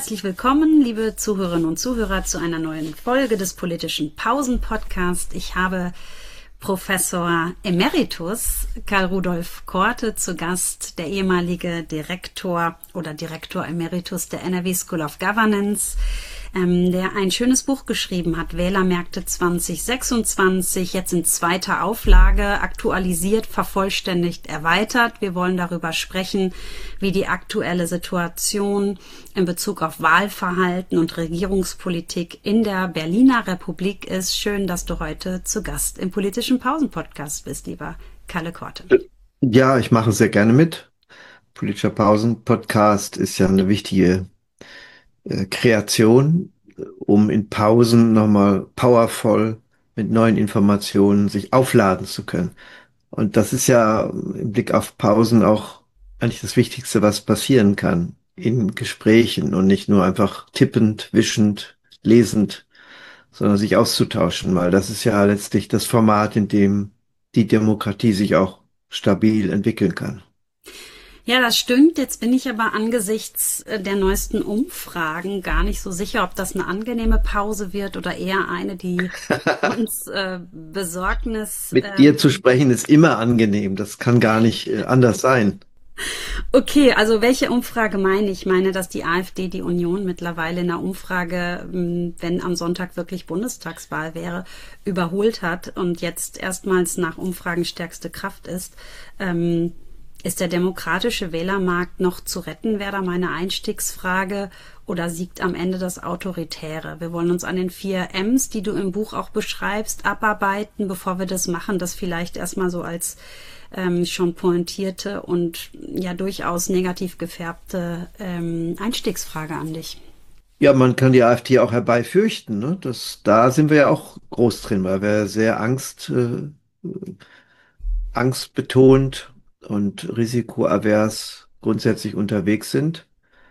herzlich willkommen, liebe Zuhörerinnen und Zuhörer, zu einer neuen Folge des politischen Pausen-Podcast. Ich habe Professor Emeritus Karl Rudolf Korte zu Gast, der ehemalige Direktor oder Direktor Emeritus der NRW School of Governance, der ein schönes Buch geschrieben hat, Wählermärkte 2026, jetzt in zweiter Auflage, aktualisiert, vervollständigt, erweitert. Wir wollen darüber sprechen, wie die aktuelle Situation in Bezug auf Wahlverhalten und Regierungspolitik in der Berliner Republik ist. Schön, dass du heute zu Gast im politischen Pausen-Podcast bist, lieber Kalle Korte. Ja, ich mache sehr gerne mit. Politischer Pausen-Podcast ist ja eine wichtige Kreation, um in Pausen nochmal powervoll mit neuen Informationen sich aufladen zu können. Und das ist ja im Blick auf Pausen auch eigentlich das Wichtigste, was passieren kann in Gesprächen und nicht nur einfach tippend, wischend, lesend, sondern sich auszutauschen, weil das ist ja letztlich das Format, in dem die Demokratie sich auch stabil entwickeln kann. Ja, das stimmt. Jetzt bin ich aber angesichts der neuesten Umfragen gar nicht so sicher, ob das eine angenehme Pause wird oder eher eine, die uns Besorgnis. Mit dir zu sprechen ist immer angenehm. Das kann gar nicht anders sein. Okay, also welche Umfrage meine ich? Ich meine, dass die AfD die Union mittlerweile in der Umfrage, wenn am Sonntag wirklich Bundestagswahl wäre, überholt hat und jetzt erstmals nach Umfragen stärkste Kraft ist. Ist der demokratische Wählermarkt noch zu retten, wäre da meine Einstiegsfrage, oder siegt am Ende das Autoritäre? Wir wollen uns an den 4 Ms, die du im Buch auch beschreibst, abarbeiten. Bevor wir das machen, das vielleicht erstmal so als schon pointierte und ja durchaus negativ gefärbte Einstiegsfrage an dich. Ja, man kann die AfD auch herbeifürchten, ne? Da sind wir ja auch groß drin, weil wir sehr angstbetont und risikoavers grundsätzlich unterwegs sind.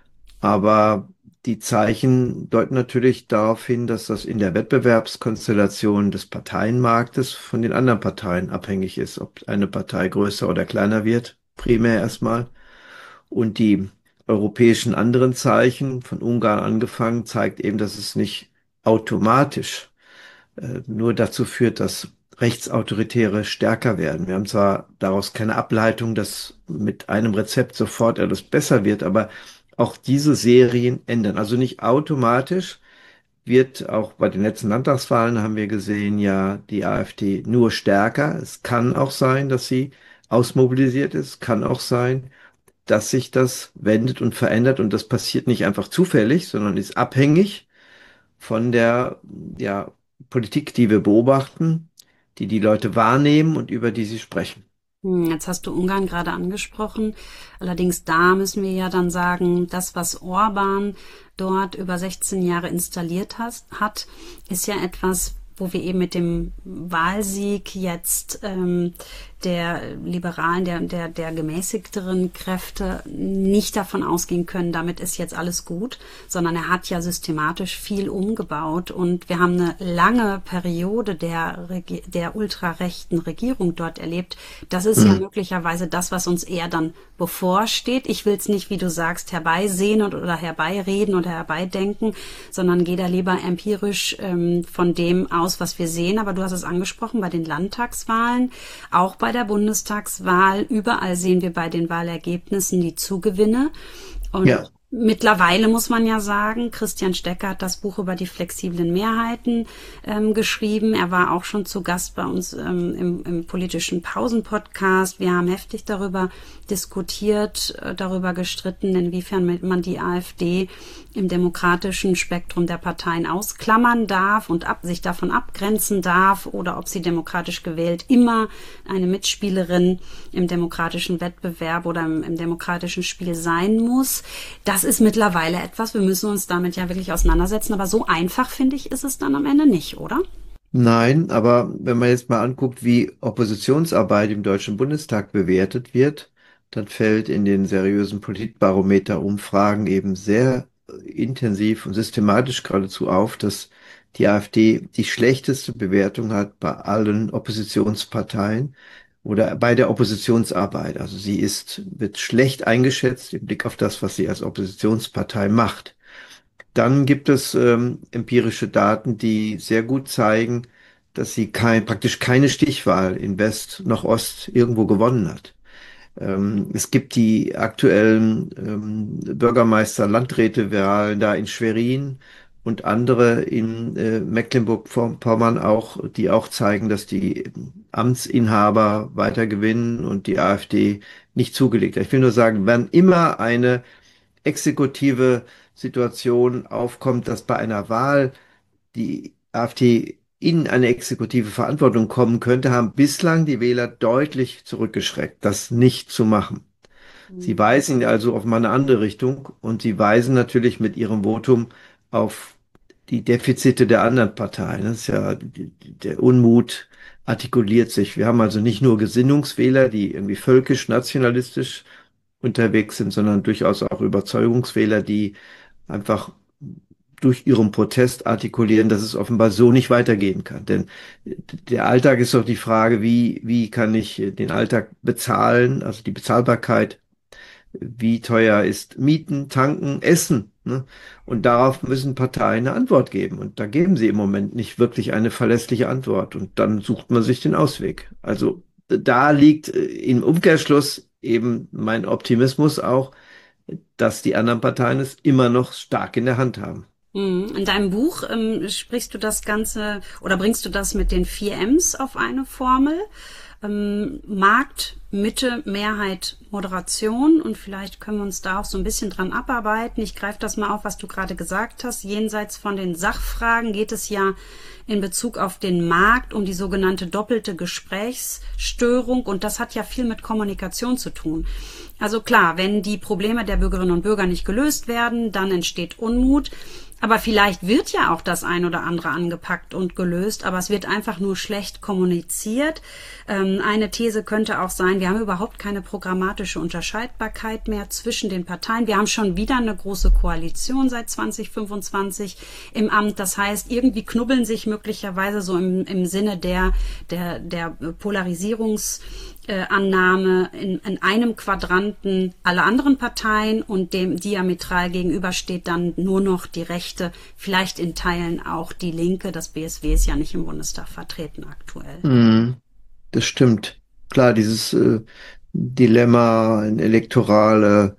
Aber die Zeichen deuten natürlich darauf hin, dass das in der Wettbewerbskonstellation des Parteienmarktes von den anderen Parteien abhängig ist, ob eine Partei größer oder kleiner wird, primär erstmal. Und die europäischen anderen Zeichen, von Ungarn angefangen, zeigt eben, dass es nicht automatisch nur dazu führt, dass Rechtsautoritäre stärker werden. Wir haben zwar daraus keine Ableitung, dass mit einem Rezept sofort alles besser wird, aber auch diese Serien ändern. Also nicht automatisch wird auch bei den letzten Landtagswahlen haben wir gesehen, ja, die AfD nur stärker. Es kann auch sein, dass sie ausmobilisiert ist. Kann auch sein, dass sich das wendet und verändert. Und das passiert nicht einfach zufällig, sondern ist abhängig von der, ja, Politik, die wir beobachten, die die Leute wahrnehmen und über die sie sprechen. Jetzt hast du Ungarn gerade angesprochen. Allerdings da müssen wir ja dann sagen, das, was Orban dort über 16 Jahre installiert hat, ist ja etwas, wo wir eben mit dem Wahlsieg jetzt der liberalen, der gemäßigteren Kräfte nicht davon ausgehen können, damit ist jetzt alles gut, sondern er hat ja systematisch viel umgebaut und wir haben eine lange Periode der ultrarechten Regierung dort erlebt. Das ist ja möglicherweise das, was uns eher dann bevorsteht. Ich will es nicht, wie du sagst, herbeisehen oder herbeireden oder herbeidenken, sondern gehe da lieber empirisch von dem aus, was wir sehen. Aber du hast es angesprochen, bei den Landtagswahlen, auch bei der Bundestagswahl, überall sehen wir bei den Wahlergebnissen die Zugewinne. Und Ja, mittlerweile muss man ja sagen, Christian Stecker hat das Buch über die flexiblen Mehrheiten geschrieben. Er war auch schon zu Gast bei uns im politischen Pausen-Podcast. Wir haben heftig darüber diskutiert, darüber gestritten, inwiefern man die AfD im demokratischen Spektrum der Parteien ausklammern darf und sich davon abgrenzen darf oder ob sie demokratisch gewählt immer eine Mitspielerin im demokratischen Wettbewerb oder im demokratischen Spiel sein muss. Das ist mittlerweile etwas, wir müssen uns damit ja wirklich auseinandersetzen, aber so einfach, finde ich, ist es dann am Ende nicht, oder? nein, aber wenn man jetzt mal anguckt, wie Oppositionsarbeit im Deutschen Bundestag bewertet wird, dann fällt in den seriösen Politbarometer-Umfragen eben sehr intensiv und systematisch geradezu auf, dass die AfD die schlechteste Bewertung hat bei allen Oppositionsparteien oder bei der Oppositionsarbeit. Also wird schlecht eingeschätzt im Blick auf das, was sie als Oppositionspartei macht. dann gibt es empirische Daten, die sehr gut zeigen, dass sie praktisch keine Stichwahl in West noch Ost irgendwo gewonnen hat. Es gibt die aktuellen Bürgermeister, Landräte-Wahlen da in Schwerin und andere in Mecklenburg-Vorpommern auch, die auch zeigen, dass die Amtsinhaber weiter gewinnen und die AfD nicht zugelegt hat. Ich will nur sagen, wann immer eine exekutive Situation aufkommt, dass bei einer Wahl die AfD in eine exekutive Verantwortung kommen könnte, haben bislang die Wähler deutlich zurückgeschreckt, das nicht zu machen. Sie Mhm. weisen also auf mal eine andere Richtung und sie weisen natürlich mit ihrem Votum auf die Defizite der anderen Parteien. Das ist ja, der Unmut artikuliert sich. Wir haben also nicht nur Gesinnungswähler, die irgendwie völkisch, nationalistisch unterwegs sind, sondern durchaus auch Überzeugungswähler, die einfach durch ihren Protest artikulieren, dass es offenbar so nicht weitergehen kann. Denn der Alltag ist doch die Frage, wie kann ich den Alltag bezahlen, also die Bezahlbarkeit, wie teuer ist Mieten, Tanken, Essen, ne? Und darauf müssen Parteien eine Antwort geben. Und da geben sie im Moment nicht wirklich eine verlässliche Antwort. Und dann sucht man sich den Ausweg. Also da liegt im Umkehrschluss eben mein Optimismus auch, dass die anderen Parteien es immer noch stark in der Hand haben. In deinem Buch sprichst du das Ganze oder bringst du das mit den 4 Ms auf eine Formel. Markt, Mitte, Mehrheit, Moderation, und vielleicht können wir uns da auch so ein bisschen dran abarbeiten. Ich greife das mal auf, was du gerade gesagt hast. Jenseits von den Sachfragen geht es ja in Bezug auf den Markt um die sogenannte doppelte Gesprächsstörung, und das hat ja viel mit Kommunikation zu tun. Also klar, wenn die Probleme der Bürgerinnen und Bürger nicht gelöst werden, dann entsteht Unmut. Aber vielleicht wird ja auch das ein oder andere angepackt und gelöst, aber es wird einfach nur schlecht kommuniziert. Eine These könnte auch sein, wir haben überhaupt keine programmatische Unterscheidbarkeit mehr zwischen den Parteien. Wir haben schon wieder eine große Koalition seit 2025 im Amt. Das heißt, irgendwie knubbeln sich möglicherweise so im Sinne der Polarisierungsannahme in einem Quadranten alle anderen Parteien, und dem diametral gegenüber steht dann nur noch die Rechte, vielleicht in Teilen auch die Linke. Das BSW ist ja nicht im Bundestag vertreten aktuell. Mm, das stimmt. Klar, dieses Dilemma, eine elektorale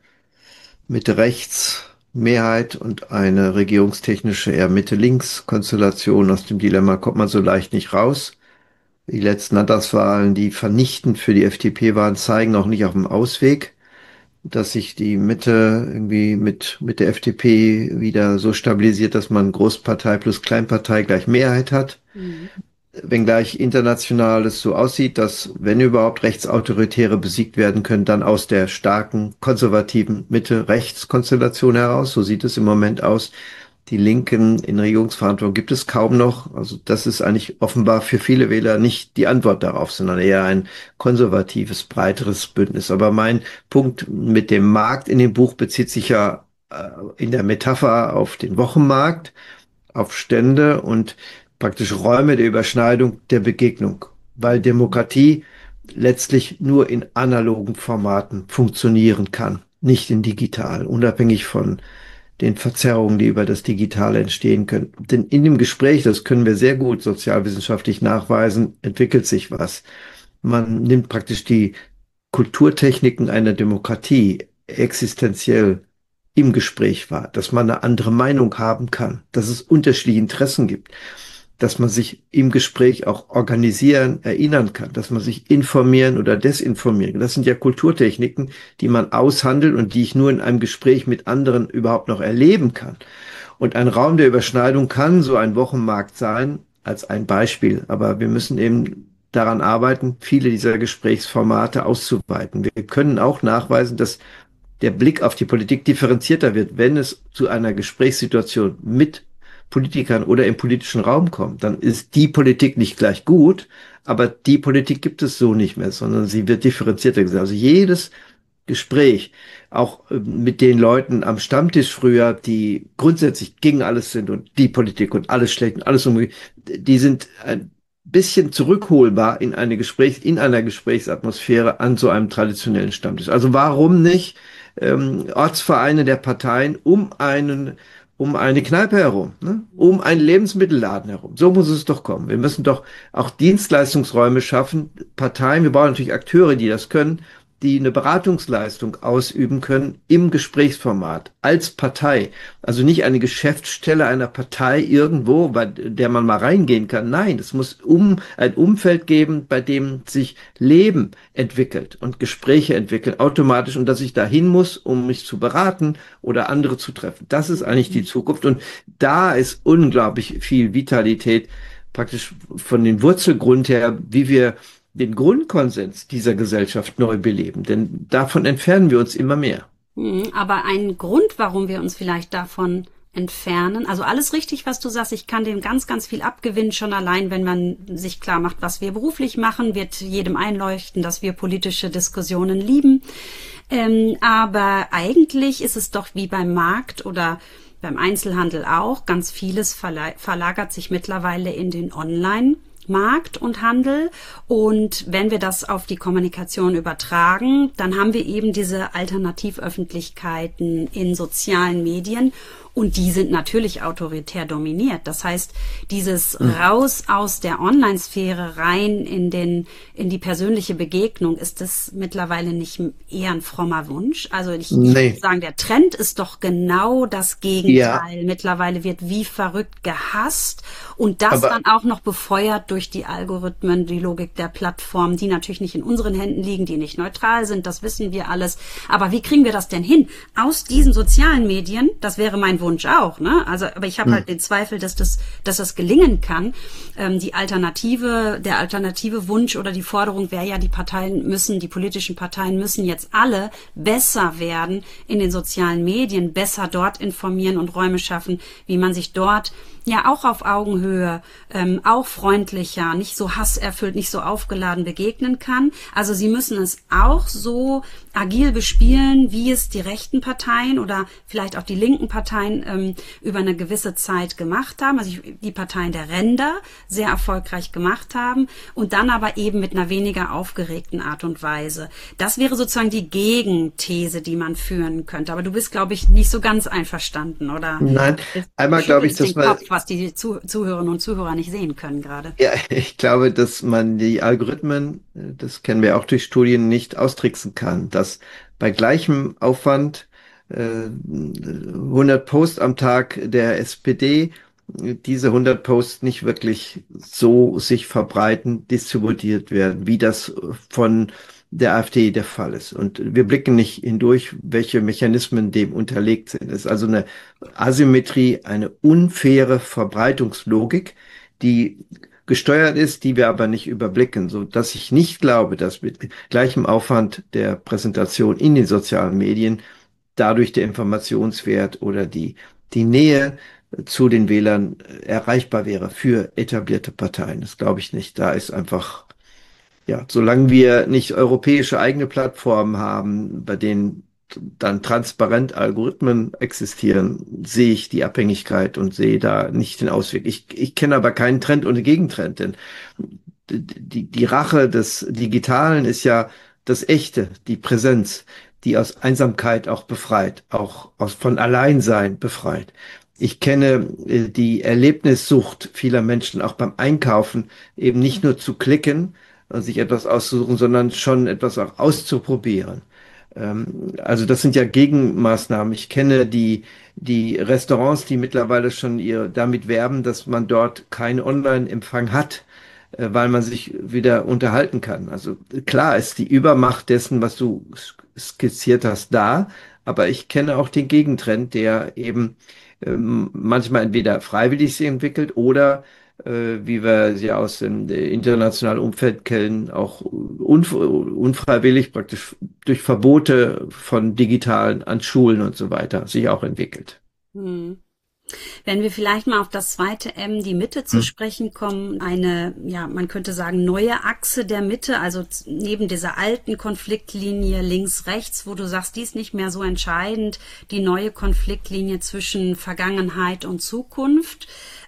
Mitte-Rechts-Mehrheit und eine regierungstechnische eher Mitte-Links-Konstellation, aus dem Dilemma kommt man so leicht nicht raus. Die letzten Landtagswahlen, die vernichtend für die FDP waren, zeigen auch nicht auf dem Ausweg, dass sich die Mitte irgendwie mit der FDP wieder so stabilisiert, dass man Großpartei plus Kleinpartei gleich Mehrheit hat. Mhm. Wenngleich international es so aussieht, dass, wenn überhaupt Rechtsautoritäre besiegt werden können, dann aus der starken konservativen Mitte-Rechts-Konstellation heraus. So sieht es im Moment aus. Die Linken in Regierungsverantwortung gibt es kaum noch. Also das ist eigentlich offenbar für viele Wähler nicht die Antwort darauf, sondern eher ein konservatives, breiteres Bündnis. Aber mein Punkt mit dem Markt in dem Buch bezieht sich ja in der Metapher auf den Wochenmarkt, auf Stände und praktisch Räume der Überschneidung, der Begegnung, weil Demokratie letztlich nur in analogen Formaten funktionieren kann, nicht in digital, unabhängig von den Verzerrungen, die über das Digitale entstehen können. Denn in dem Gespräch, das können wir sehr gut sozialwissenschaftlich nachweisen, entwickelt sich was. Man nimmt praktisch die Kulturtechniken einer Demokratie existenziell im Gespräch wahr, dass man eine andere Meinung haben kann, dass es unterschiedliche Interessen gibt, dass man sich im Gespräch auch organisieren, erinnern kann, dass man sich informieren oder desinformieren kann. Das sind ja Kulturtechniken, die man aushandelt und die ich nur in einem Gespräch mit anderen überhaupt noch erleben kann. Und ein Raum der Überschneidung kann so ein Wochenmarkt sein, als ein Beispiel. Aber wir müssen eben daran arbeiten, viele dieser Gesprächsformate auszuweiten. Wir können auch nachweisen, dass der Blick auf die Politik differenzierter wird, wenn es zu einer Gesprächssituation mit Politikern oder im politischen Raum kommt, dann ist die Politik nicht gleich gut, aber die Politik gibt es so nicht mehr, sondern sie wird differenzierter gesehen. Also jedes Gespräch, auch mit den Leuten am Stammtisch früher, die grundsätzlich gegen alles sind und die Politik und alles schlecht und alles umgekehrt, die sind ein bisschen zurückholbar in einer Gesprächsatmosphäre an so einem traditionellen Stammtisch. Also warum nicht Ortsvereine der Parteien um einen um eine Kneipe herum, ne? Um einen Lebensmittelladen herum. So muss es doch kommen. Wir müssen doch auch Dienstleistungsräume schaffen, Parteien, wir brauchen natürlich Akteure, die das können, die eine Beratungsleistung ausüben können im Gesprächsformat als Partei. Also nicht eine Geschäftsstelle einer Partei irgendwo, bei der man mal reingehen kann. Nein, es muss ein Umfeld geben, bei dem sich Leben entwickelt und Gespräche entwickeln automatisch und dass ich dahin muss, um mich zu beraten oder andere zu treffen. Das ist eigentlich die Zukunft und da ist unglaublich viel Vitalität praktisch von den Wurzelgrund her, wie wir den Grundkonsens dieser Gesellschaft neu beleben. Denn davon entfernen wir uns immer mehr. Aber ein Grund, warum wir uns vielleicht davon entfernen, also alles richtig, was du sagst, ich kann dem ganz, ganz viel abgewinnen, schon allein, wenn man sich klar macht, was wir beruflich machen, wird jedem einleuchten, dass wir politische Diskussionen lieben. Aber eigentlich ist es doch wie beim Markt oder beim Einzelhandel auch, ganz vieles verlagert sich mittlerweile in den Online-Markt und Handel. Und wenn wir das auf die Kommunikation übertragen, dann haben wir eben diese Alternativöffentlichkeiten in sozialen Medien. Und die sind natürlich autoritär dominiert. Das heißt, dieses Raus aus der Online-Sphäre rein in die persönliche Begegnung, ist das mittlerweile nicht eher ein frommer Wunsch? Also ich würde sagen, der Trend ist doch genau das Gegenteil. Ja. Mittlerweile wird wie verrückt gehasst und das dann auch noch befeuert durch die Algorithmen, die Logik der Plattformen, die natürlich nicht in unseren Händen liegen, die nicht neutral sind, das wissen wir alles. Aber wie kriegen wir das denn hin? Aus diesen sozialen Medien, das wäre mein Wunsch auch, ne? Also, aber ich habe halt den Zweifel, dass das gelingen kann. Der alternative Wunsch oder die Forderung wäre ja, die politischen Parteien müssen jetzt alle besser werden in den sozialen Medien, besser dort informieren und Räume schaffen, wie man sich dort ja auch auf Augenhöhe, auch freundlicher, nicht so hasserfüllt, nicht so aufgeladen begegnen kann. Also sie müssen es auch so agil bespielen, wie es die rechten Parteien oder vielleicht auch die linken Parteien über eine gewisse Zeit gemacht haben, also die Parteien der Ränder sehr erfolgreich gemacht haben und dann aber eben mit einer weniger aufgeregten Art und Weise. Das wäre sozusagen die Gegenthese, die man führen könnte. Aber du bist, glaube ich, nicht so ganz einverstanden, oder? Nein, einmal glaube ich, dass man... was die Zuhörerinnen und Zuhörer nicht sehen können gerade. Ja, ich glaube, dass man die Algorithmen, das kennen wir auch durch Studien, nicht austricksen kann, dass bei gleichem Aufwand 100 Posts am Tag der SPD, diese 100 Posts nicht wirklich so sich verbreiten, distributiert werden, wie das von der AfD der Fall ist. Und wir blicken nicht hindurch, welche Mechanismen dem unterlegt sind. Es ist also eine Asymmetrie, eine unfaire Verbreitungslogik, die gesteuert ist, die wir aber nicht überblicken, so dass ich nicht glaube, dass mit gleichem Aufwand der Präsentation in den sozialen Medien dadurch der Informationswert oder die Nähe zu den Wählern erreichbar wäre für etablierte Parteien. Das glaube ich nicht. Da ist einfach, ja, solange wir nicht europäische eigene Plattformen haben, bei denen dann transparent Algorithmen existieren, sehe ich die Abhängigkeit und sehe da nicht den Ausweg. Ich kenne aber keinen Trend ohne Gegentrend, denn die Rache des Digitalen ist ja das Echte, die Präsenz, die aus Einsamkeit auch befreit, auch von Alleinsein befreit. Ich kenne die Erlebnissucht vieler Menschen, auch beim Einkaufen, eben nicht nur zu klicken, sich etwas auszusuchen, sondern schon etwas auch auszuprobieren. Also das sind ja Gegenmaßnahmen. Ich kenne die Restaurants, die mittlerweile schon damit werben, dass man dort keinen Online-Empfang hat, weil man sich wieder unterhalten kann. Also klar ist die Übermacht dessen, was du skizziert hast, da, aber ich kenne auch den Gegentrend, der eben manchmal entweder freiwillig sich entwickelt oder wie wir sie aus dem internationalen Umfeld kennen, auch unfreiwillig praktisch durch Verbote von Digitalen an Schulen und so weiter sich auch entwickelt. Hm. Wenn wir vielleicht mal auf das zweite M, die Mitte, zu sprechen kommen, eine, ja, man könnte sagen, neue Achse der Mitte, also neben dieser alten Konfliktlinie links-rechts, wo du sagst, die ist nicht mehr so entscheidend, die neue Konfliktlinie zwischen Vergangenheit und Zukunft.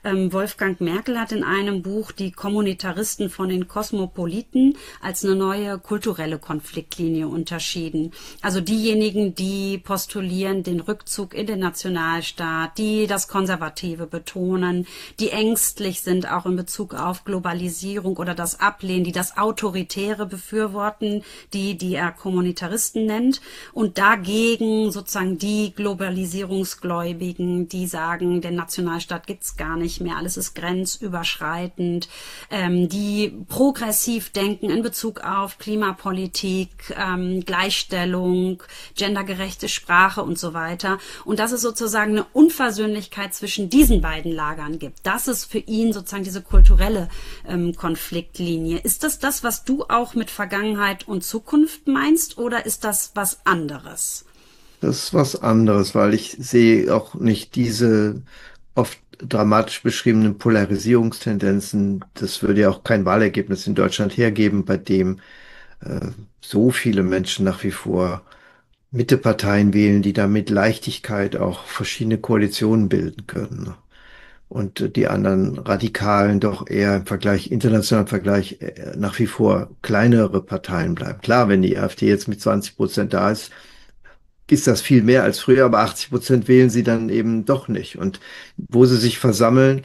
Wolfgang Merkel hat in einem Buch die Kommunitaristen von den Kosmopoliten als eine neue kulturelle Konfliktlinie unterschieden. Also diejenigen, die postulieren den Rückzug in den Nationalstaat, die das Konservative betonen, die ängstlich sind auch in Bezug auf Globalisierung oder das Ablehnen, die das Autoritäre befürworten, die er Kommunitaristen nennt, und dagegen sozusagen die Globalisierungsgläubigen, die sagen, der Nationalstaat gibt's gar nicht mehr, alles ist grenzüberschreitend, die progressiv denken in Bezug auf Klimapolitik, Gleichstellung, gendergerechte Sprache und so weiter. Und dass es sozusagen eine Unversöhnlichkeit zwischen diesen beiden Lagern gibt. Das ist für ihn sozusagen diese kulturelle Konfliktlinie. Ist das, was du auch mit Vergangenheit und Zukunft meinst, oder ist das was anderes? Das ist was anderes, weil ich sehe auch nicht diese oft dramatisch beschriebenen Polarisierungstendenzen. Das würde ja auch kein Wahlergebnis in Deutschland hergeben, bei dem äh, so viele Menschen nach wie vor Mitteparteien wählen, die da mit Leichtigkeit auch verschiedene Koalitionen bilden können, ne? Und die anderen Radikalen doch eher im Vergleich, internationalen Vergleich, nach wie vor kleinere Parteien bleiben. Klar, wenn die AfD jetzt mit 20% da ist das viel mehr als früher, aber 80% wählen sie dann eben doch nicht. Und wo sie sich versammeln,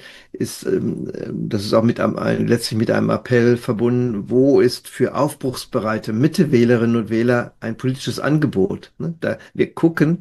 das ist auch letztlich mit einem Appell verbunden, wo ist für aufbruchsbereite Mitte-Wählerinnen und Wähler ein politisches Angebot? Ne? Wir gucken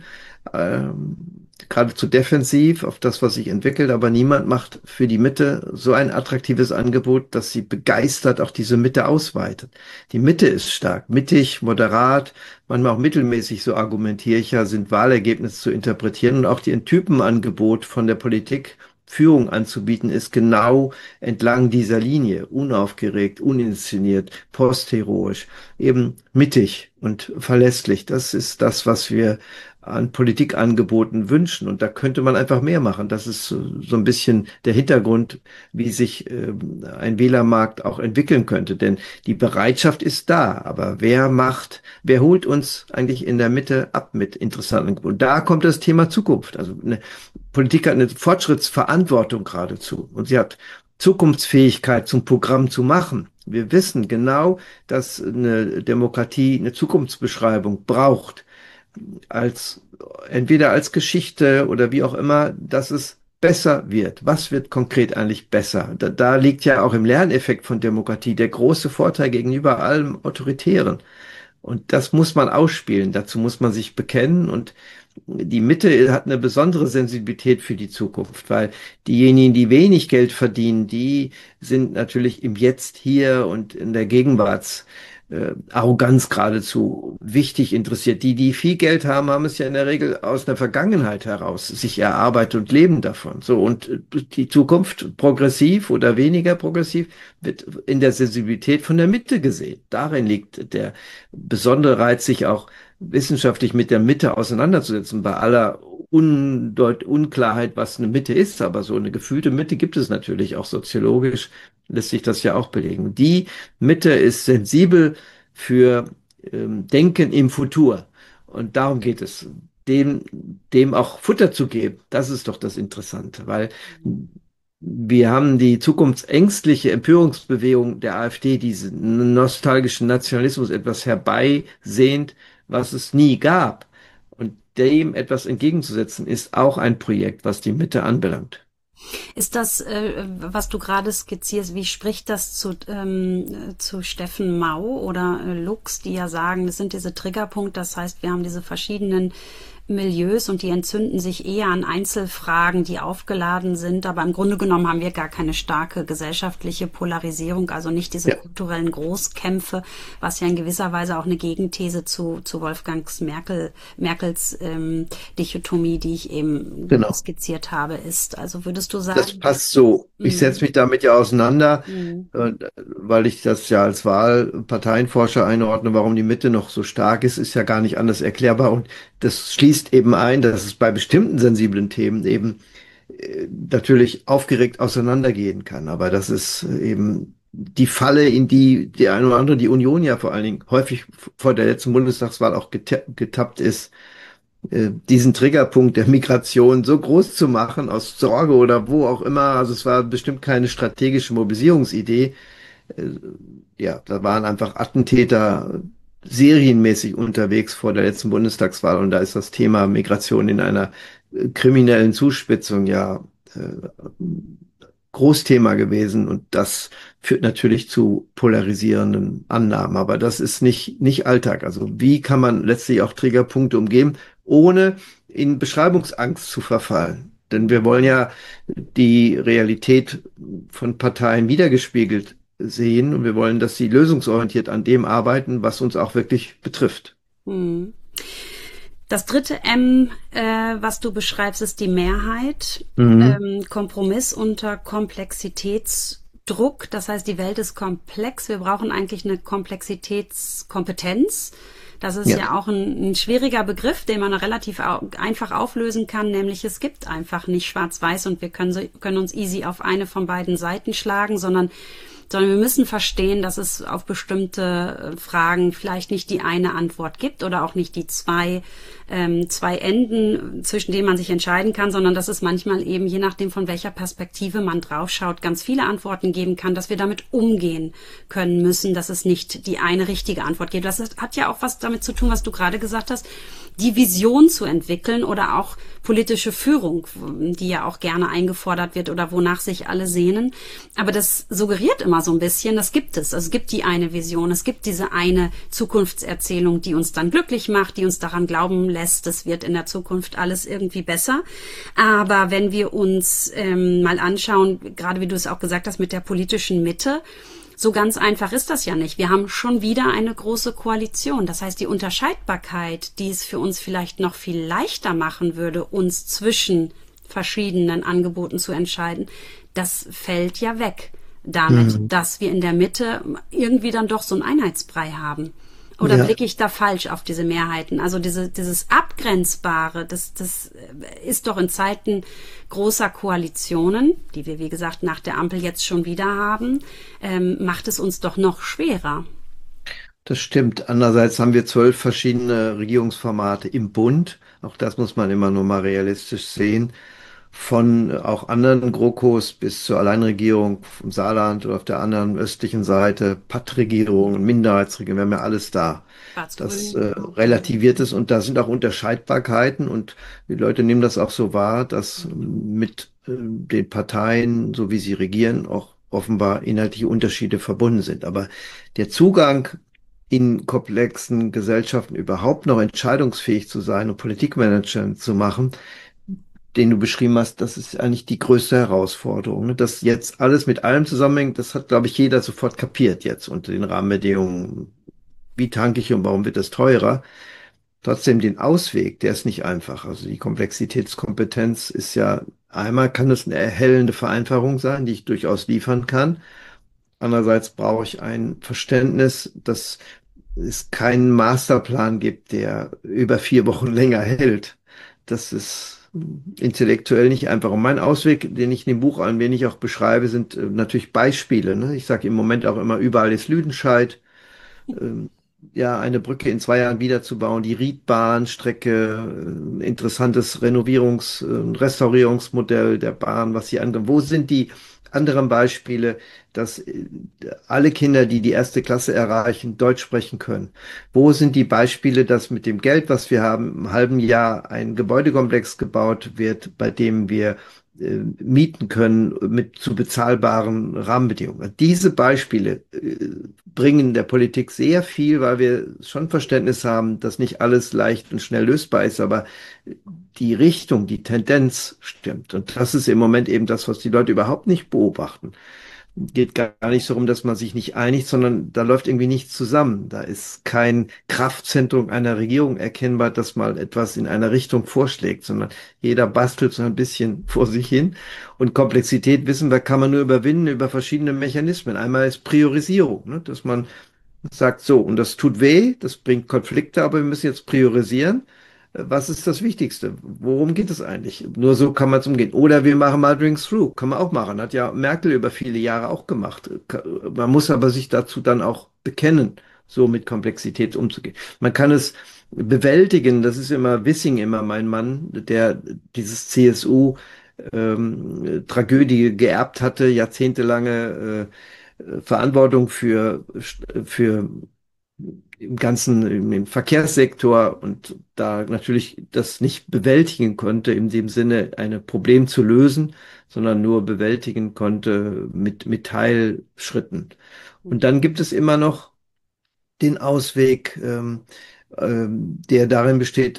geradezu defensiv auf das, was sich entwickelt, aber niemand macht für die Mitte so ein attraktives Angebot, dass sie begeistert auch diese Mitte ausweitet. Die Mitte ist stark, mittig, moderat, manchmal auch mittelmäßig, so argumentiere ich ja, sind Wahlergebnisse zu interpretieren, und auch die Typenangebot von der Politik Führung anzubieten, ist genau entlang dieser Linie, unaufgeregt, uninszeniert, postheroisch, eben mittig und verlässlich. Das ist das, was wir an Politikangeboten wünschen. Und da könnte man einfach mehr machen. Das ist so ein bisschen der Hintergrund, wie sich ein Wählermarkt auch entwickeln könnte. Denn die Bereitschaft ist da. Aber wer holt uns eigentlich in der Mitte ab mit interessanten Angeboten? Da kommt das Thema Zukunft. Also eine Politik hat eine Fortschrittsverantwortung geradezu. Und sie hat Zukunftsfähigkeit zum Programm zu machen. Wir wissen genau, dass eine Demokratie eine Zukunftsbeschreibung braucht, als entweder als Geschichte oder wie auch immer, dass es besser wird. Was wird konkret eigentlich besser? Da liegt ja auch im Lerneffekt von Demokratie der große Vorteil gegenüber allem Autoritären. Und das muss man ausspielen. Dazu muss man sich bekennen. Und die Mitte hat eine besondere Sensibilität für die Zukunft, weil diejenigen, die wenig Geld verdienen, die sind natürlich im Jetzt, hier und in der Arroganz geradezu wichtig interessiert. Die viel Geld haben, haben es ja in der Regel aus der Vergangenheit heraus sich erarbeitet und leben davon. So, und die Zukunft, progressiv oder weniger progressiv, wird in der Sensibilität von der Mitte gesehen. Darin liegt der besondere Reiz, sich auch wissenschaftlich mit der Mitte auseinanderzusetzen, bei aller Unklarheit, was eine Mitte ist. Aber so eine gefühlte Mitte gibt es natürlich auch soziologisch, lässt sich das ja auch belegen. Die Mitte ist sensibel für Denken im Futur. Und darum geht es, dem auch Futter zu geben. Das ist doch das Interessante, weil wir haben die zukunftsängstliche Empörungsbewegung der AfD, diesen nostalgischen Nationalismus etwas herbeisehnt, was es nie gab. Und dem etwas entgegenzusetzen, ist auch ein Projekt, was die Mitte anbelangt. Ist das, was du gerade skizzierst, wie spricht das zu Steffen Mau oder Lux, die ja sagen, das sind diese Triggerpunkte, das heißt, wir haben diese verschiedenen Milieus und die entzünden sich eher an Einzelfragen, die aufgeladen sind. Aber im Grunde genommen haben wir gar keine starke gesellschaftliche Polarisierung, also nicht diese kulturellen Großkämpfe, was ja in gewisser Weise auch eine Gegenthese zu Merkels Dichotomie, die ich eben skizziert habe, ist. Also würdest du sagen... Das passt so. Ich setze mich damit ja auseinander, weil ich das ja als Wahlparteienforscher einordne, warum die Mitte noch so stark ist ja gar nicht anders erklärbar. Und das schließt eben ein, dass es bei bestimmten sensiblen Themen eben natürlich aufgeregt auseinandergehen kann. Aber das ist eben die Falle, in die eine oder andere, die Union ja vor allen Dingen häufig vor der letzten Bundestagswahl auch getappt ist, diesen Triggerpunkt der Migration so groß zu machen, aus Sorge oder wo auch immer. Also es war bestimmt keine strategische Mobilisierungsidee. Äh, ja, da waren einfach Attentäter serienmäßig unterwegs vor der letzten Bundestagswahl und da ist das Thema Migration in einer kriminellen Zuspitzung ja Großthema gewesen und das führt natürlich zu polarisierenden Annahmen, aber das ist nicht Alltag. Also wie kann man letztlich auch Triggerpunkte umgehen, ohne in Beschreibungsangst zu verfallen? Denn wir wollen ja die Realität von Parteien wiedergespiegelt sehen und wir wollen, dass sie lösungsorientiert an dem arbeiten, was uns auch wirklich betrifft. Hm. Das dritte M, was du beschreibst, ist die Mehrheit. Mhm. Kompromiss unter Komplexitätsdruck. Das heißt, die Welt ist komplex. Wir brauchen eigentlich eine Komplexitätskompetenz. Das ist Ja. ja auch ein schwieriger Begriff, den man relativ einfach auflösen kann, nämlich es gibt einfach nicht schwarz-weiß und wir können uns easy auf eine von beiden Seiten schlagen, sondern wir müssen verstehen, dass es auf bestimmte Fragen vielleicht nicht die eine Antwort gibt oder auch nicht die zwei Enden, zwischen denen man sich entscheiden kann, sondern dass es manchmal eben, je nachdem von welcher Perspektive man draufschaut, ganz viele Antworten geben kann, dass wir damit umgehen können müssen, dass es nicht die eine richtige Antwort gibt. Das hat ja auch was damit zu tun, was du gerade gesagt hast, die Vision zu entwickeln oder auch politische Führung, die ja auch gerne eingefordert wird oder wonach sich alle sehnen. Aber das suggeriert immer so ein bisschen, das gibt es. Also es gibt die eine Vision, es gibt diese eine Zukunftserzählung, die uns dann glücklich macht, die uns daran glauben lässt, es wird in der Zukunft alles irgendwie besser. Aber wenn wir uns mal anschauen, gerade wie du es auch gesagt hast, mit der politischen Mitte, so ganz einfach ist das ja nicht. Wir haben schon wieder eine große Koalition. Das heißt, die Unterscheidbarkeit, die es für uns vielleicht noch viel leichter machen würde, uns zwischen verschiedenen Angeboten zu entscheiden, das fällt ja weg damit, Mhm. dass wir in der Mitte irgendwie dann doch so einen Einheitsbrei haben. Oder Ja. blicke ich da falsch auf diese Mehrheiten? Also dieses Abgrenzbare, das ist doch in Zeiten großer Koalitionen, die wir, wie gesagt, nach der Ampel jetzt schon wieder haben, macht es uns doch noch schwerer. Das stimmt. Andererseits haben wir 12 verschiedene Regierungsformate im Bund. Auch das muss man immer nur mal realistisch sehen. Von auch anderen GroKos bis zur Alleinregierung vom Saarland oder auf der anderen östlichen Seite, Pattregierungen, Minderheitsregierungen, wir haben ja alles da. Das Schwarz-Grün. relativiert es und da sind auch Unterscheidbarkeiten und die Leute nehmen das auch so wahr, dass mit den Parteien, so wie sie regieren, auch offenbar inhaltliche Unterschiede verbunden sind. Aber der Zugang in komplexen Gesellschaften überhaupt noch entscheidungsfähig zu sein und Politikmanagement zu machen, den du beschrieben hast, das ist eigentlich die größte Herausforderung. Ne? Dass jetzt alles mit allem zusammenhängt, das hat, glaube ich, jeder sofort kapiert jetzt unter den Rahmenbedingungen. Wie tanke ich und warum wird das teurer? Trotzdem den Ausweg, der ist nicht einfach. Also die Komplexitätskompetenz ist ja einmal kann es eine erhellende Vereinfachung sein, die ich durchaus liefern kann. Andererseits brauche ich ein Verständnis, dass es keinen Masterplan gibt, der über 4 Wochen länger hält. Das ist intellektuell nicht einfach. Und mein Ausweg, den ich in dem Buch ein wenig auch beschreibe, sind natürlich Beispiele. Ne? Ich sage im Moment auch immer, überall ist Lüdenscheid. Ähm, ja, eine Brücke in 2 Jahren wiederzubauen, die Riedbahnstrecke, interessantes Restaurierungsmodell der Bahn, was sie angeht. Wo sind die anderen Beispiele, dass alle Kinder, die die 1. Klasse erreichen, Deutsch sprechen können? Wo sind die Beispiele, dass mit dem Geld, was wir haben, im halben Jahr ein Gebäudekomplex gebaut wird, bei dem wir mieten können mit zu bezahlbaren Rahmenbedingungen? Diese Beispiele bringen der Politik sehr viel, weil wir schon Verständnis haben, dass nicht alles leicht und schnell lösbar ist, aber die Richtung, die Tendenz stimmt. Und das ist im Moment eben das, was die Leute überhaupt nicht beobachten. Geht gar nicht so rum, dass man sich nicht einigt, sondern da läuft irgendwie nichts zusammen. Da ist kein Kraftzentrum einer Regierung erkennbar, das mal etwas in einer Richtung vorschlägt, sondern jeder bastelt so ein bisschen vor sich hin. Und Komplexität, wissen wir, kann man nur überwinden über verschiedene Mechanismen. Einmal ist Priorisierung, ne? Dass man sagt so, und das tut weh, das bringt Konflikte, aber wir müssen jetzt priorisieren. Was ist das Wichtigste? Worum geht es eigentlich? Nur so kann man es umgehen. Oder wir machen mal Drinks Through. Kann man auch machen. Hat ja Merkel über viele Jahre auch gemacht. Man muss aber sich dazu dann auch bekennen so mit Komplexität umzugehen. Man kann es bewältigen, das ist immer Wissing, immer mein Mann, der dieses CSU Tragödie geerbt hatte, jahrzehntelange Verantwortung für im ganzen im Verkehrssektor und da natürlich das nicht bewältigen konnte, in dem Sinne ein Problem zu lösen, sondern nur bewältigen konnte mit Teilschritten. Und dann gibt es immer noch den Ausweg, der darin besteht,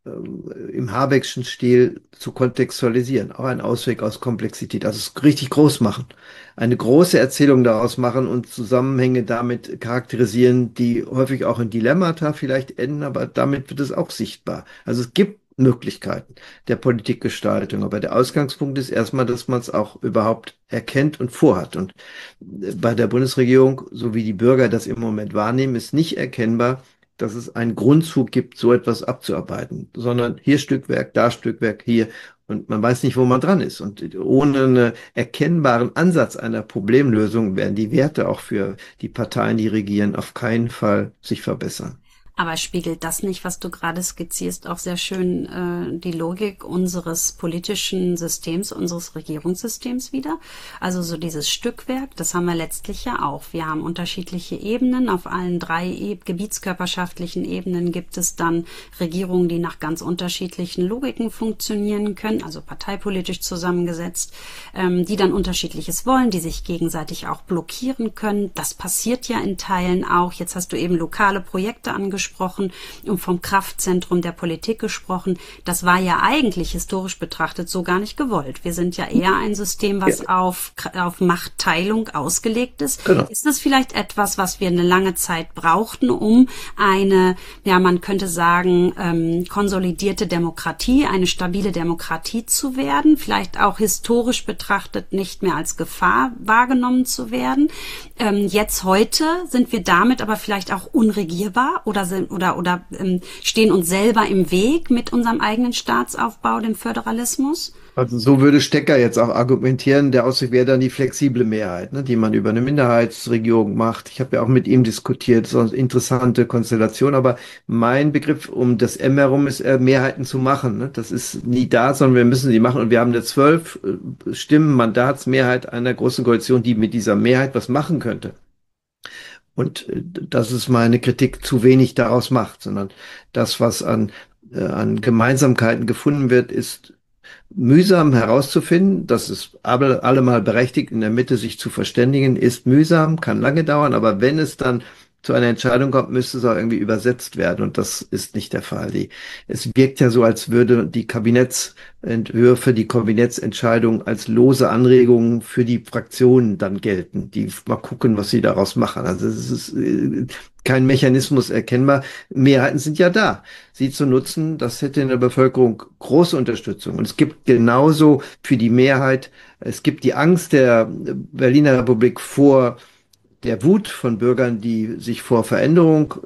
im Habeckschen Stil zu kontextualisieren. Auch ein Ausweg aus Komplexität. Also es richtig groß machen. Eine große Erzählung daraus machen und Zusammenhänge damit charakterisieren, die häufig auch in Dilemmata vielleicht enden, aber damit wird es auch sichtbar. Also es gibt Möglichkeiten der Politikgestaltung, aber der Ausgangspunkt ist erstmal, dass man es auch überhaupt erkennt und vorhat. Und bei der Bundesregierung, so wie die Bürger das im Moment wahrnehmen, ist nicht erkennbar, dass es einen Grundzug gibt, so etwas abzuarbeiten, sondern hier Stückwerk, da Stückwerk, hier. Und man weiß nicht, wo man dran ist. Und ohne einen erkennbaren Ansatz einer Problemlösung werden die Werte auch für die Parteien, die regieren, auf keinen Fall sich verbessern. Aber spiegelt das nicht, was du gerade skizzierst, auch sehr schön die Logik unseres politischen Systems, unseres Regierungssystems wider? Also so dieses Stückwerk, das haben wir letztlich ja auch. Wir haben unterschiedliche Ebenen. Auf allen drei gebietskörperschaftlichen Ebenen gibt es dann Regierungen, die nach ganz unterschiedlichen Logiken funktionieren können, also parteipolitisch zusammengesetzt, die dann Unterschiedliches wollen, die sich gegenseitig auch blockieren können. Das passiert ja in Teilen auch. Jetzt hast du eben lokale Projekte angesprochen und vom Kraftzentrum der Politik gesprochen. Das war ja eigentlich historisch betrachtet so gar nicht gewollt. Wir sind ja eher ein System, was auf Machtteilung ausgelegt ist. Genau. Ist das vielleicht etwas, was wir eine lange Zeit brauchten, um eine, ja, man könnte sagen, konsolidierte Demokratie, eine stabile Demokratie zu werden, vielleicht auch historisch betrachtet nicht mehr als Gefahr wahrgenommen zu werden? Jetzt heute sind wir damit aber vielleicht auch unregierbar oder stehen uns selber im Weg mit unserem eigenen Staatsaufbau, dem Föderalismus? Also so würde Stecker jetzt auch argumentieren, der Ausweg wäre dann die flexible Mehrheit, ne, die man über eine Minderheitsregierung macht. Ich habe ja auch mit ihm diskutiert, so eine interessante Konstellation, aber mein Begriff um das M herum ist Mehrheiten zu machen. Ne? Das ist nie da, sondern wir müssen sie machen und wir haben eine 12 Stimmen Mandatsmehrheit einer großen Koalition, die mit dieser Mehrheit was machen könnte. Und das ist meine Kritik, zu wenig daraus macht, sondern das, was an Gemeinsamkeiten gefunden wird, ist mühsam herauszufinden. Das ist allemal berechtigt, in der Mitte sich zu verständigen, ist mühsam, kann lange dauern, aber wenn es dann zu einer Entscheidung kommt, müsste es auch irgendwie übersetzt werden und das ist nicht der Fall. Es wirkt ja so, als würde die Kabinettsentwürfe, die Kabinettsentscheidungen als lose Anregungen für die Fraktionen dann gelten, die mal gucken, was sie daraus machen. Also es ist kein Mechanismus erkennbar. Mehrheiten sind ja da. Sie zu nutzen, das hätte in der Bevölkerung große Unterstützung. Und es gibt genauso für die Mehrheit, es gibt die Angst der Berliner Republik vor der Wut von Bürgern, die sich vor Veränderung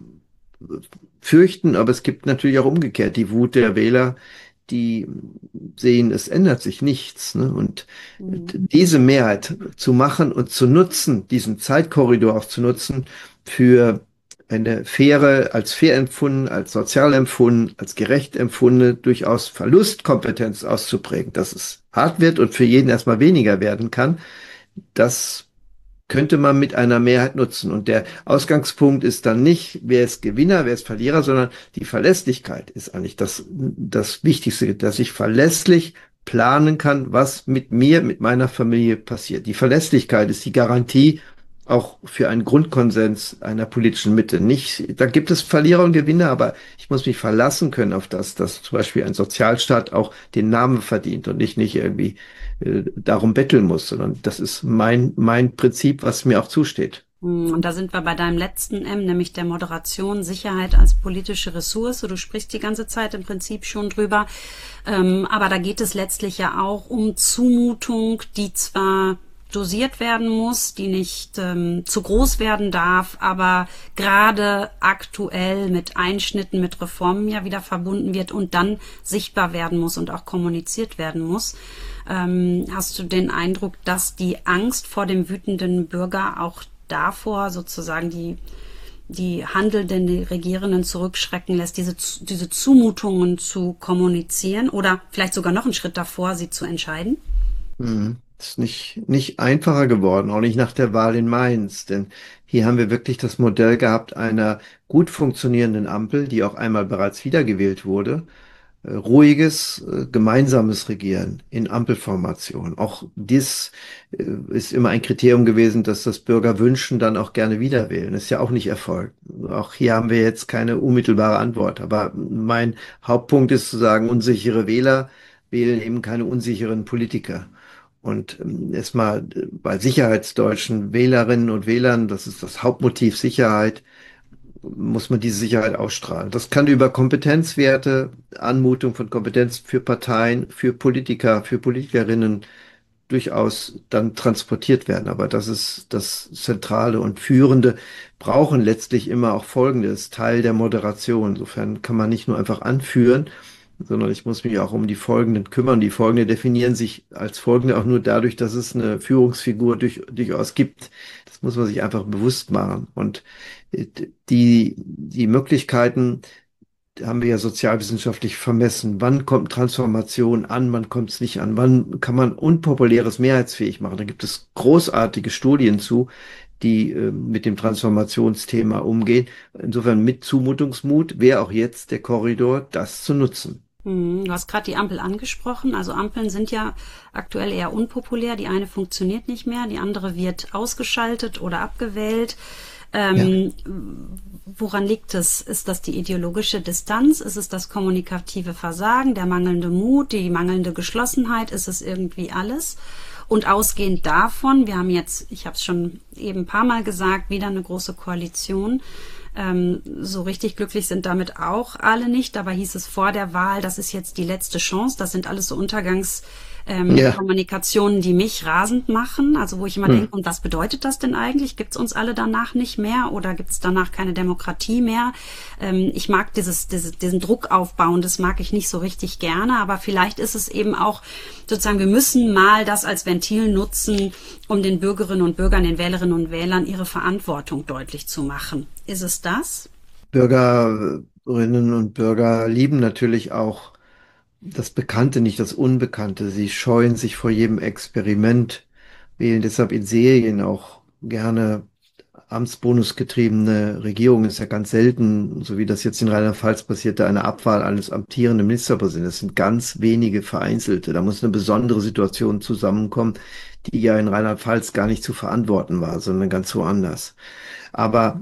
fürchten, aber es gibt natürlich auch umgekehrt die Wut der Wähler, die sehen, es ändert sich nichts. Ne? Und diese Mehrheit zu machen und zu nutzen, diesen Zeitkorridor auch zu nutzen für eine faire, als fair empfunden, als sozial empfunden, als gerecht empfundene, durchaus Verlustkompetenz auszuprägen, dass es hart wird und für jeden erstmal weniger werden kann, das könnte man mit einer Mehrheit nutzen. Und der Ausgangspunkt ist dann nicht, wer ist Gewinner, wer ist Verlierer, sondern die Verlässlichkeit ist eigentlich das Wichtigste, dass ich verlässlich planen kann, was mit mir, mit meiner Familie passiert. Die Verlässlichkeit ist die Garantie auch für einen Grundkonsens einer politischen Mitte. Nicht, da gibt es Verlierer und Gewinner, aber ich muss mich verlassen können auf das, dass zum Beispiel ein Sozialstaat auch den Namen verdient und ich nicht irgendwie darum betteln muss, sondern das ist mein Prinzip, was mir auch zusteht. Und da sind wir bei deinem letzten M, nämlich der Moderation, Sicherheit als politische Ressource. Du sprichst die ganze Zeit im Prinzip schon drüber. Aber da geht es letztlich ja auch um Zumutung, die zwar dosiert werden muss, die nicht zu groß werden darf, aber gerade aktuell mit Einschnitten, mit Reformen ja wieder verbunden wird und dann sichtbar werden muss und auch kommuniziert werden muss. Hast du den Eindruck, dass die Angst vor dem wütenden Bürger auch davor sozusagen die Handelnden, die Regierenden zurückschrecken lässt, diese Zumutungen zu kommunizieren oder vielleicht sogar noch einen Schritt davor, sie zu entscheiden? Ist nicht einfacher geworden, auch nicht nach der Wahl in Mainz, denn hier haben wir wirklich das Modell gehabt einer gut funktionierenden Ampel, die auch einmal bereits wiedergewählt wurde. Ruhiges, gemeinsames Regieren in Ampelformation. Auch dies ist immer ein Kriterium gewesen, dass das Bürger wünschen, dann auch gerne wieder wählen. Ist ja auch nicht erfolgt. Auch hier haben wir jetzt keine unmittelbare Antwort. Aber mein Hauptpunkt ist zu sagen, unsichere Wähler wählen eben keine unsicheren Politiker. Und erstmal bei sicherheitsdeutschen Wählerinnen und Wählern, das ist das Hauptmotiv Sicherheit, muss man diese Sicherheit ausstrahlen. Das kann über Kompetenzwerte, Anmutung von Kompetenz für Parteien, für Politiker, für Politikerinnen durchaus dann transportiert werden. Aber das ist das Zentrale, und Führende brauchen letztlich immer auch Folgendes, Teil der Moderation. Insofern kann man nicht nur einfach anführen, sondern ich muss mich auch um die Folgenden kümmern. Die Folgende definieren sich als Folgende auch nur dadurch, dass es eine Führungsfigur durchaus gibt. Das muss man sich einfach bewusst machen. Und die Möglichkeiten haben wir ja sozialwissenschaftlich vermessen. Wann kommt Transformation an, wann kommt es nicht an? Wann kann man Unpopuläres mehrheitsfähig machen? Da gibt es großartige Studien zu, die mit dem Transformationsthema umgehen. Insofern mit Zumutungsmut wäre auch jetzt der Korridor, das zu nutzen. Du hast gerade die Ampel angesprochen. Also Ampeln sind ja aktuell eher unpopulär. Die eine funktioniert nicht mehr, die andere wird ausgeschaltet oder abgewählt. Ja. Woran liegt es? Ist das die ideologische Distanz? Ist es das kommunikative Versagen, der mangelnde Mut, die mangelnde Geschlossenheit? Ist es irgendwie alles? Und ausgehend davon, wir haben jetzt, ich habe es schon eben ein paar Mal gesagt, wieder eine große Koalition. So richtig glücklich sind damit auch alle nicht. Dabei hieß es vor der Wahl, das ist jetzt die letzte Chance. Das sind alles so Kommunikationen, die mich rasend machen. Also wo ich immer denke, und was bedeutet das denn eigentlich? Gibt es uns alle danach nicht mehr oder gibt es danach keine Demokratie mehr? Ich mag diesen Druck aufbauen, das mag ich nicht so richtig gerne. Aber vielleicht ist es eben auch sozusagen, wir müssen mal das als Ventil nutzen, um den Bürgerinnen und Bürgern, den Wählerinnen und Wählern ihre Verantwortung deutlich zu machen. Ist es das? Bürgerinnen und Bürger lieben natürlich auch das Bekannte, nicht das Unbekannte. Sie scheuen sich vor jedem Experiment, wählen deshalb in Serien auch gerne amtsbonusgetriebene Regierungen. Ist ja ganz selten, so wie das jetzt in Rheinland-Pfalz passierte, eine Abwahl eines amtierenden Ministerpräsidenten. Das sind ganz wenige vereinzelte. Da muss eine besondere Situation zusammenkommen, die ja in Rheinland-Pfalz gar nicht zu verantworten war, sondern ganz woanders. Aber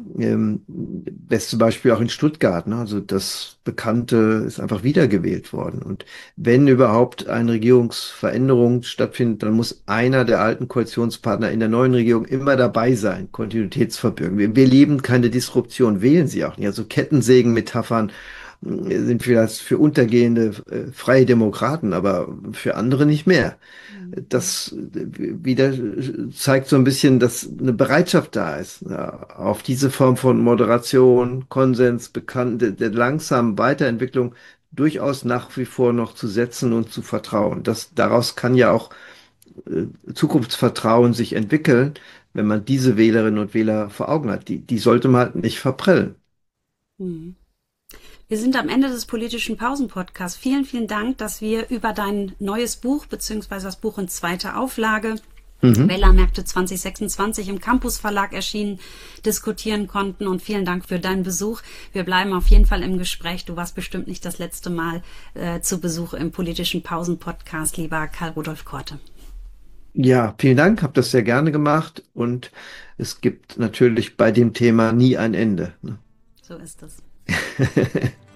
beste Beispiel auch in Stuttgart, ne? Also das Bekannte ist einfach wiedergewählt worden. Und wenn überhaupt eine Regierungsveränderung stattfindet, dann muss einer der alten Koalitionspartner in der neuen Regierung immer dabei sein, Kontinuitätsverbürgen. Wir lieben keine Disruption, wählen sie auch nicht. Also Kettensägen-Metaphern sind vielleicht für untergehende freie Demokraten, aber für andere nicht mehr. Das wieder zeigt so ein bisschen, dass eine Bereitschaft da ist, ja, auf diese Form von Moderation, Konsens, der langsamen Weiterentwicklung durchaus nach wie vor noch zu setzen und zu vertrauen. Daraus kann ja auch Zukunftsvertrauen sich entwickeln, wenn man diese Wählerinnen und Wähler vor Augen hat. Die sollte man halt nicht verprellen. Mhm. Wir sind am Ende des politischen Pausen-Podcasts. Vielen, vielen Dank, dass wir über dein neues Buch, beziehungsweise das Buch in zweiter Auflage, Wählermärkte 2026 im Campus Verlag erschienen, diskutieren konnten. Und vielen Dank für deinen Besuch. Wir bleiben auf jeden Fall im Gespräch. Du warst bestimmt nicht das letzte Mal zu Besuch im politischen Pausen-Podcast, lieber Karl-Rudolf Korte. Ja, vielen Dank, habe das sehr gerne gemacht, und es gibt natürlich bei dem Thema nie ein Ende. So ist es.